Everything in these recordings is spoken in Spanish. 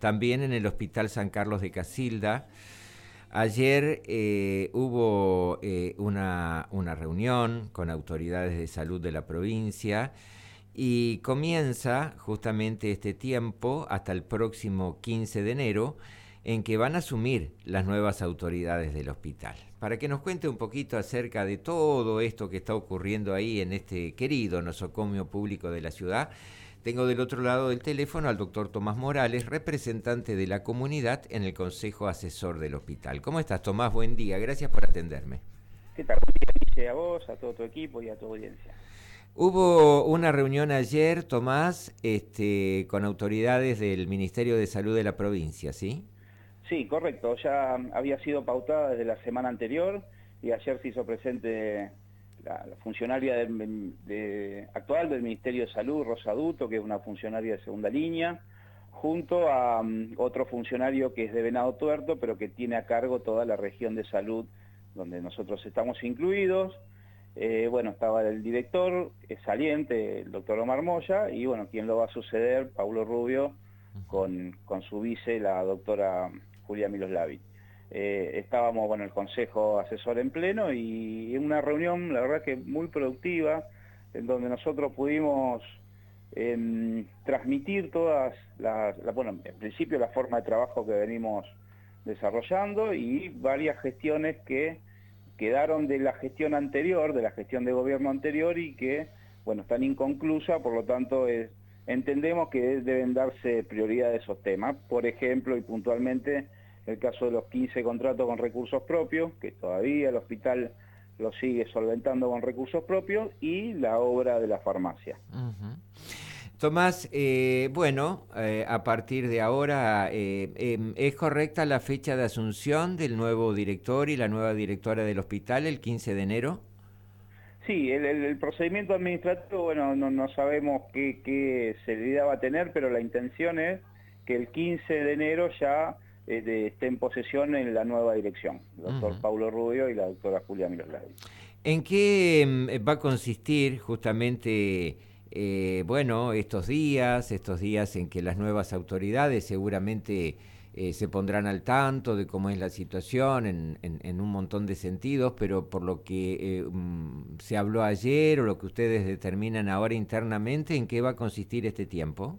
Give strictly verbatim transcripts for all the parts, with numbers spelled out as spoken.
también en el Hospital San Carlos de Casilda. Ayer eh, hubo eh, una, una reunión con autoridades de salud de la provincia y comienza justamente este tiempo hasta el próximo quince de enero en que van a asumir las nuevas autoridades del hospital. Para que nos cuente un poquito acerca de todo esto que está ocurriendo ahí en este querido nosocomio público de la ciudad, tengo del otro lado del teléfono al doctor Tomás Morales, representante de la comunidad en el Consejo Asesor del Hospital. ¿Cómo estás, Tomás? Buen día, gracias por atenderme. ¿Qué tal? Buen día, Guille, a vos, a todo tu equipo y a tu audiencia. Hubo una reunión ayer, Tomás, este, con autoridades del Ministerio de Salud de la provincia, ¿sí? Sí, correcto. Ya había sido pautada desde la semana anterior y ayer se hizo presente la, la funcionaria de, de, actual del Ministerio de Salud, Rosa Duto, que es una funcionaria de segunda línea, junto a um, otro funcionario que es de Venado Tuerto, pero que tiene a cargo toda la región de salud donde nosotros estamos incluidos. Eh, bueno, estaba el director eh, saliente, el doctor Omar Moya, y bueno, quien lo va a suceder, Paulo Rubio, con, con su vice, la doctora Julia Miloslavi. Eh, estábamos, bueno, el Consejo Asesor en pleno y en una reunión, la verdad que muy productiva, en donde nosotros pudimos eh, transmitir todas las, la, bueno, en principio la forma de trabajo que venimos desarrollando y varias gestiones que quedaron de la gestión anterior, de la gestión de gobierno anterior y que, bueno, están inconclusas, por lo tanto es, entendemos que deben darse prioridad a esos temas. Por ejemplo, y puntualmente, el caso de los quince contratos con recursos propios, que todavía el hospital lo sigue solventando con recursos propios, y la obra de la farmacia. Uh-huh. Tomás, eh, bueno, eh, a partir de ahora, eh, eh, ¿es correcta la fecha de asunción del nuevo director y la nueva directora del hospital, el quince de enero? Sí, el, el, el procedimiento administrativo, bueno, no, no sabemos qué, qué celeridad va a tener, pero la intención es que el quince de enero ya eh, de, esté en posesión en la nueva dirección, el doctor uh-huh. Paulo Rubio y la doctora Julia Miloslavi. ¿En qué va a consistir justamente... Eh, bueno, estos días, estos días en que las nuevas autoridades seguramente eh, se pondrán al tanto de cómo es la situación en, en, en un montón de sentidos, pero por lo que eh, um, se habló ayer o lo que ustedes determinan ahora internamente, ¿en qué va a consistir este tiempo?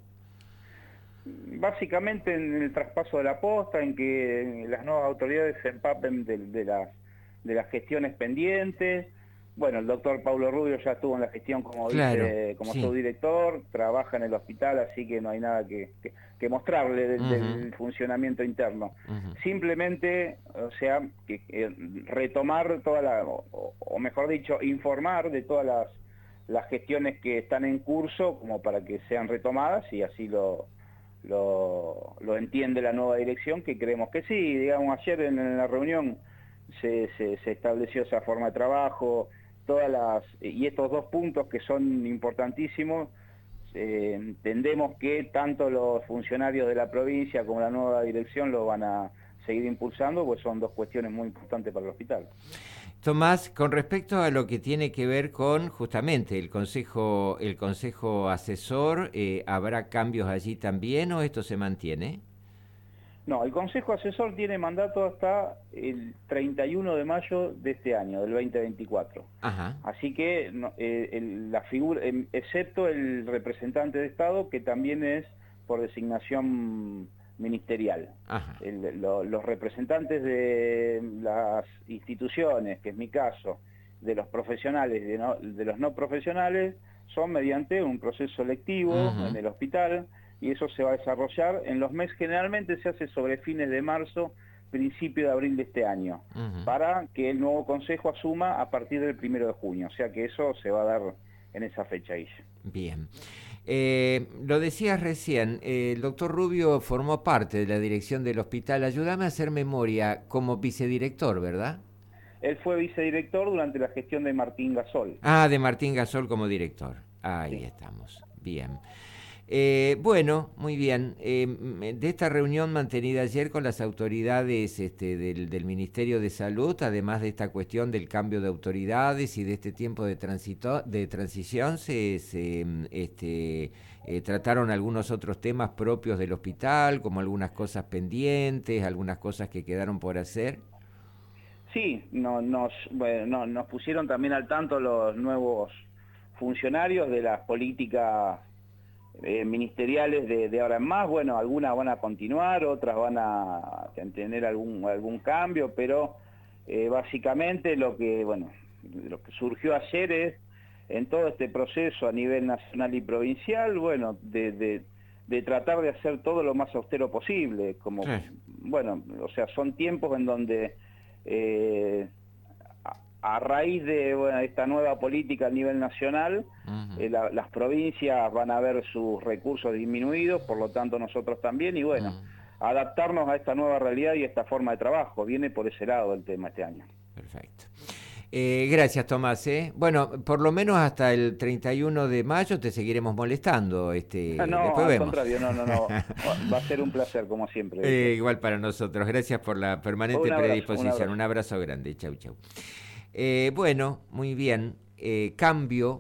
Básicamente en el traspaso de la posta, en que las nuevas autoridades se empapen de, de, las, de las gestiones pendientes. Bueno, el doctor Paulo Rubio ya estuvo en la gestión como claro, vice, como sí. subdirector, trabaja en el hospital, así que no hay nada que, que, que mostrarle del, uh-huh. del funcionamiento interno. Uh-huh. Simplemente, o sea, que, que retomar toda la, o, o mejor dicho, informar de todas las, las gestiones que están en curso, como para que sean retomadas y así lo, lo, lo entiende la nueva dirección, que creemos que sí. Digamos, ayer en, en la reunión se, se, se estableció esa forma de trabajo, todas las y estos dos puntos que son importantísimos, eh, entendemos que tanto los funcionarios de la provincia como la nueva dirección lo van a seguir impulsando, pues son dos cuestiones muy importantes para el hospital. Tomás, con respecto a lo que tiene que ver con justamente el consejo, el consejo asesor, eh, ¿habrá cambios allí también o esto se mantiene? No, el Consejo Asesor tiene mandato hasta el treinta y uno de mayo de este año, del veinte veinticuatro. Ajá. Así que no, eh, el, la figura, eh, excepto el representante de Estado, que también es por designación ministerial. Ajá. El, lo, los representantes de las instituciones, que es mi caso, de los profesionales, de, no, de los no profesionales, son mediante un proceso selectivo uh-huh. en el hospital, y eso se va a desarrollar en los meses, generalmente se hace sobre fines de marzo, principio de abril de este año, uh-huh. para que el nuevo consejo asuma a partir del primero de junio, o sea que eso se va a dar en esa fecha ahí. Bien. Eh, lo decías recién, eh, el doctor Rubio formó parte de la dirección del hospital. Ayúdame a hacer memoria como vicedirector, ¿verdad? Él fue vicedirector durante la gestión de Martín Gasol. Ah, de Martín Gasol como director. Ahí sí. estamos. Bien. Eh, bueno, muy bien. Eh, de esta reunión mantenida ayer con las autoridades este, del, del Ministerio de Salud, además de esta cuestión del cambio de autoridades y de este tiempo de, transito, de transición, se, se este, eh, trataron algunos otros temas propios del hospital, como algunas cosas pendientes, algunas cosas que quedaron por hacer. Sí, no, nos, bueno, no, nos pusieron también al tanto los nuevos funcionarios de las políticas eh, ministeriales de, de ahora en más. Bueno, algunas van a continuar, otras van a tener algún, algún cambio, pero eh, básicamente lo que, bueno, lo que surgió ayer es, en todo este proceso a nivel nacional y provincial, bueno, de, de, de tratar de hacer todo lo más austero posible, como, sí. Bueno, o sea, son tiempos en donde Eh, a, a raíz de bueno, esta nueva política a nivel nacional, uh-huh. eh, la, las provincias van a ver sus recursos disminuidos, por lo tanto nosotros también, y bueno, uh-huh. adaptarnos a esta nueva realidad y esta forma de trabajo, viene por ese lado el tema este año. Perfecto. Eh, gracias, Tomás. ¿eh? Bueno, por lo menos hasta el treinta y uno de mayo te seguiremos molestando. Este, no, después al vemos. contrario, no, no, no. Va a ser un placer, como siempre. Eh, igual para nosotros. Gracias por la permanente un abrazo, predisposición. Un abrazo. un abrazo grande. Chau, chau. Eh, bueno, muy bien. Eh, cambio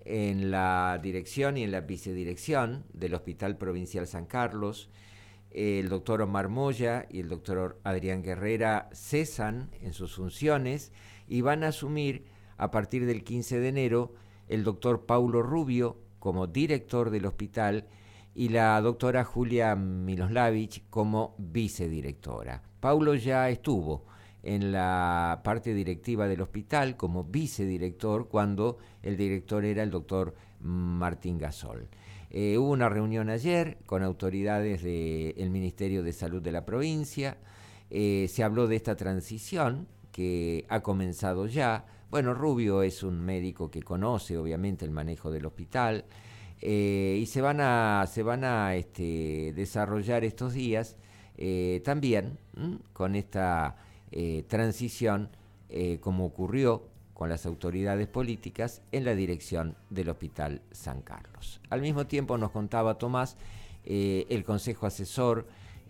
en la dirección y en la vicedirección del Hospital Provincial San Carlos. Eh, el doctor Omar Moya y el doctor Adrián Guerrera cesan en sus funciones y van a asumir a partir del quince de enero el doctor Paulo Rubio como director del hospital y la doctora Julia Miloslavich como vicedirectora. Paulo ya estuvo en la parte directiva del hospital como vicedirector cuando el director era el doctor Martín Gasol. Eh, hubo una reunión ayer con autoridades del Ministerio de Salud de la provincia, eh, se habló de esta transición que ha comenzado ya. Bueno, Rubio es un médico que conoce obviamente el manejo del hospital eh, y se van a, se van a este, desarrollar estos días eh, también ¿m? con esta eh, transición eh, como ocurrió con las autoridades políticas en la dirección del Hospital San Carlos. Al mismo tiempo nos contaba Tomás, eh, el Consejo Asesor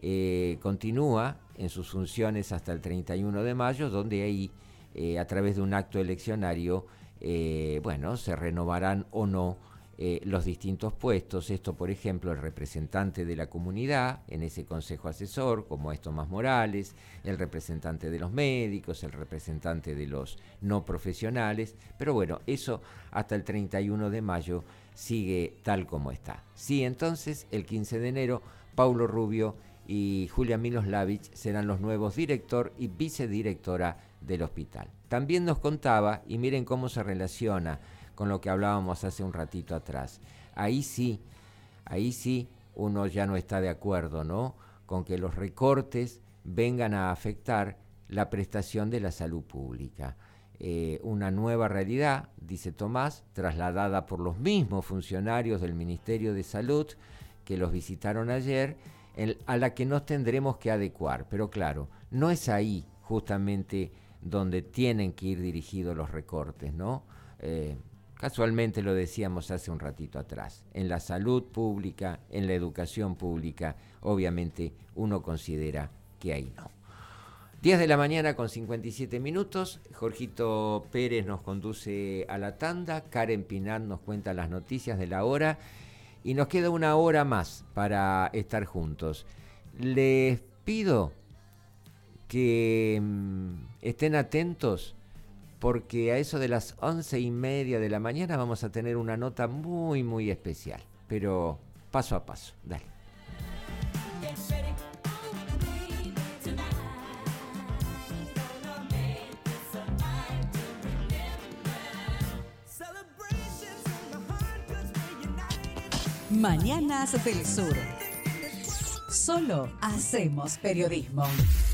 eh, continúa en sus funciones hasta el treinta y uno de mayo, donde ahí, eh, a través de un acto eleccionario, eh, bueno, se renovarán o no eh, los distintos puestos. Esto, por ejemplo, el representante de la comunidad en ese consejo asesor, como es Tomás Morales, el representante de los médicos, el representante de los no profesionales, pero bueno, eso hasta el treinta y uno de mayo sigue tal como está. Sí, entonces, el quince de enero, Paulo Rubio y Julia Miloslavich serán los nuevos director y vicedirectora del hospital. También nos contaba, y miren cómo se relaciona con lo que hablábamos hace un ratito atrás, ahí sí, ahí sí uno ya no está de acuerdo, ¿no?, con que los recortes vengan a afectar la prestación de la salud pública. Eh, una nueva realidad, dice Tomás, trasladada por los mismos funcionarios del Ministerio de Salud que los visitaron ayer, el, a la que nos tendremos que adecuar. Pero claro, no es ahí justamente donde tienen que ir dirigidos los recortes, ¿no? Eh, casualmente lo decíamos hace un ratito atrás. En la salud pública, en la educación pública, obviamente uno considera que ahí no. diez de la mañana con cincuenta y siete minutos, Jorgito Pérez nos conduce a la tanda, Karen Pinat nos cuenta las noticias de la hora y nos queda una hora más para estar juntos. Les pido que mmm, estén atentos porque a eso de las once y media de la mañana vamos a tener una nota muy muy especial, pero paso a paso, dale. Mañanas del Sur. Solo hacemos periodismo.